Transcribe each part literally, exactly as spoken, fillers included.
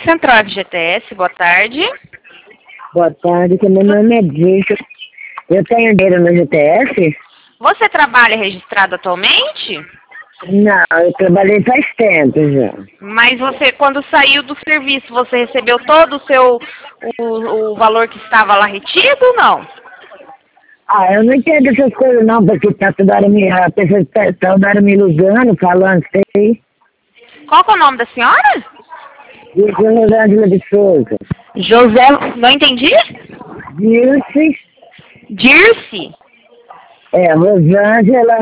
Central F G T S, boa tarde. Boa tarde, que meu nome é Dico. Eu tenho dinheiro no G T S? Você trabalha registrado atualmente? Não, eu trabalhei faz tempo já. Mas você, quando saiu do serviço, você recebeu todo o seu, o, o valor que estava lá retido ou não? Ah, eu não entendo essas coisas não, porque tá toda hora me, a pessoa tá toda hora me iludindo, falando, sei. Qual que é o nome da senhora? Eu sou Rosângela de Souza. José, não entendi? Dirce, Dirce. é, Rosângela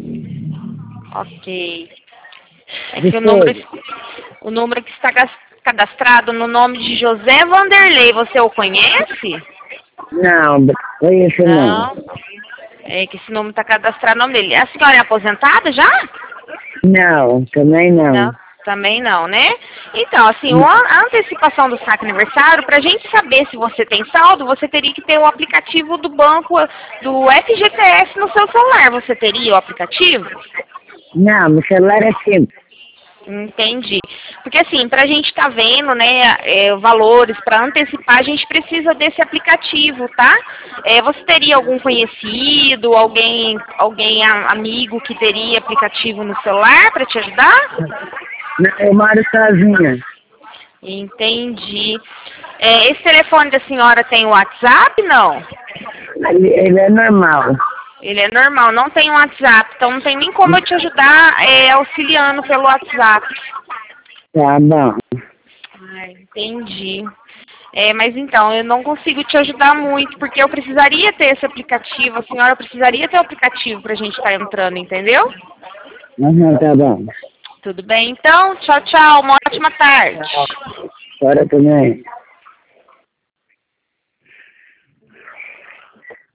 Ok. É de que o Souza. número, o número que está gas- cadastrado no nome de José Vanderlei, você o conhece? Não, conheço não. Não. É que esse número está cadastrado no nome dele. A senhora é aposentada já? Não, também não. Não, também não, né? Então, assim, o an- a antecipação do saque aniversário, para a gente saber se você tem saldo, você teria que ter o aplicativo do banco, do F G T S no seu celular. Você teria o aplicativo? Não, meu celular é simples. Entendi. Porque assim, para a gente estar vendo, né, é, valores, para antecipar, a gente precisa desse aplicativo, tá? É, você teria algum conhecido, alguém, alguém a- amigo que teria aplicativo no celular para te ajudar? Não, eu moro sozinha. Entendi. É, esse telefone da senhora tem WhatsApp, não? Ele, ele é normal. Ele é normal, não tem WhatsApp, então não tem nem como eu te ajudar é, auxiliando pelo WhatsApp. Tá bom. Ah, entendi. É, mas então, eu não consigo te ajudar muito, porque eu precisaria ter esse aplicativo, a senhora precisaria ter o aplicativo pra gente estar entrando, entendeu? Uhum, tá bom. Tudo bem, então? Tchau, tchau, uma ótima tarde. Agora também.